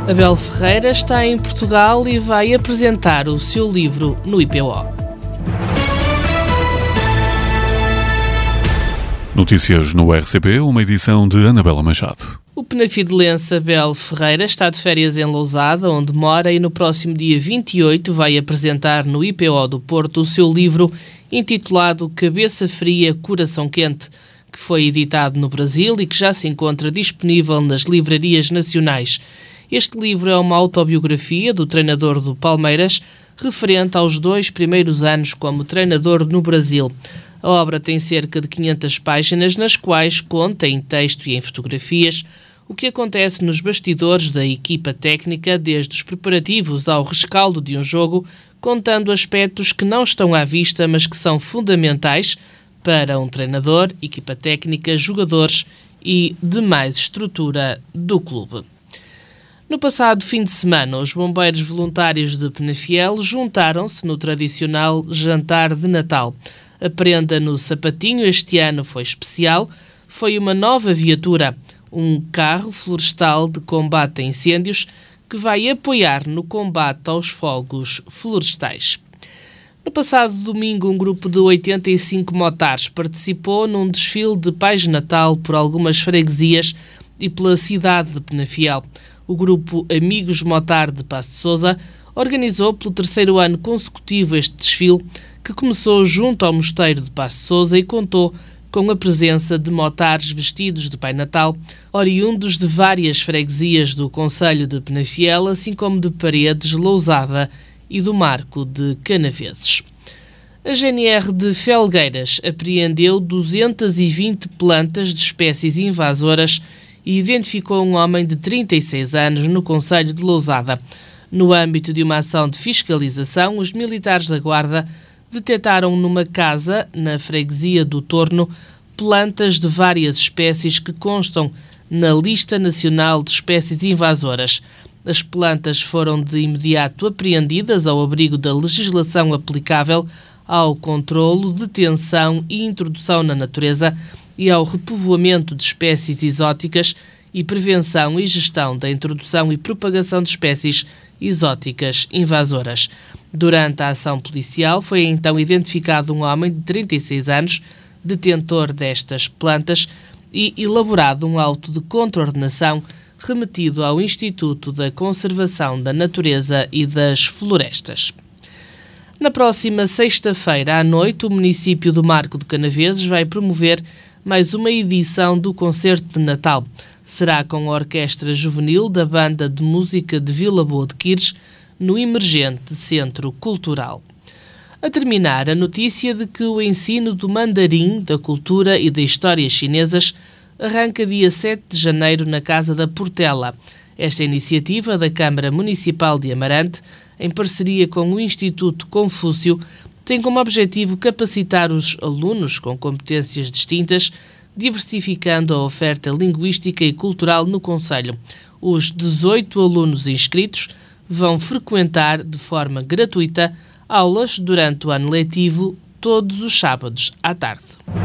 Abel Ferreira está em Portugal e vai apresentar o seu livro no IPO. Notícias no RCP, uma edição de Anabela Machado. O penafidelense Abel Ferreira está de férias em Lousada, onde mora, e no próximo dia 28 vai apresentar no IPO do Porto o seu livro intitulado Cabeça Fria, Coração Quente, que foi editado no Brasil e que já se encontra disponível nas livrarias nacionais. Este livro é uma autobiografia do treinador do Palmeiras, referente aos 2 primeiros anos como treinador no Brasil. A obra tem cerca de 500 páginas, nas quais conta, em texto e em fotografias, o que acontece nos bastidores da equipa técnica, desde os preparativos ao rescaldo de um jogo, contando aspectos que não estão à vista, mas que são fundamentais para um treinador, equipa técnica, jogadores e demais estrutura do clube. No passado fim de semana, os bombeiros voluntários de Penafiel juntaram-se no tradicional jantar de Natal. A prenda no sapatinho este ano foi especial, foi uma nova viatura, um carro florestal de combate a incêndios que vai apoiar no combate aos fogos florestais. No passado domingo, um grupo de 85 motares participou num desfile de Pais de Natal por algumas freguesias e pela cidade de Penafiel. O grupo Amigos Motar de Passo de Sousa organizou pelo 3º ano consecutivo este desfile, que começou junto ao Mosteiro de Passo de Sousa e contou com a presença de motares vestidos de Pai Natal, oriundos de várias freguesias do concelho de Penafiel, assim como de Paredes, Lousada e do Marco de Canaveses. A GNR de Felgueiras apreendeu 220 plantas de espécies invasoras e identificou um homem de 36 anos no concelho de Lousada. No âmbito de uma ação de fiscalização, os militares da Guarda detectaram numa casa, na freguesia do Torno, plantas de várias espécies que constam na Lista Nacional de Espécies Invasoras. As plantas foram de imediato apreendidas ao abrigo da legislação aplicável ao controlo, detenção e introdução na natureza e ao repovoamento de espécies exóticas e prevenção e gestão da introdução e propagação de espécies exóticas invasoras. Durante a ação policial foi então identificado um homem de 36 anos, detentor destas plantas, e elaborado um auto de contraordenação remetido ao Instituto da Conservação da Natureza e das Florestas. Na próxima sexta-feira à noite, o município do Marco de Canaveses vai promover mais uma edição do Concerto de Natal. Será com a Orquestra Juvenil da Banda de Música de Vila Boa de Quires, no emergente Centro Cultural. A terminar, a notícia de que o ensino do mandarim, da cultura e da história chinesas arranca dia 7 de janeiro na Casa da Portela. Esta iniciativa da Câmara Municipal de Amarante, em parceria com o Instituto Confúcio, tem como objetivo capacitar os alunos com competências distintas, diversificando a oferta linguística e cultural no concelho. Os 18 alunos inscritos vão frequentar de forma gratuita aulas durante o ano letivo, todos os sábados à tarde.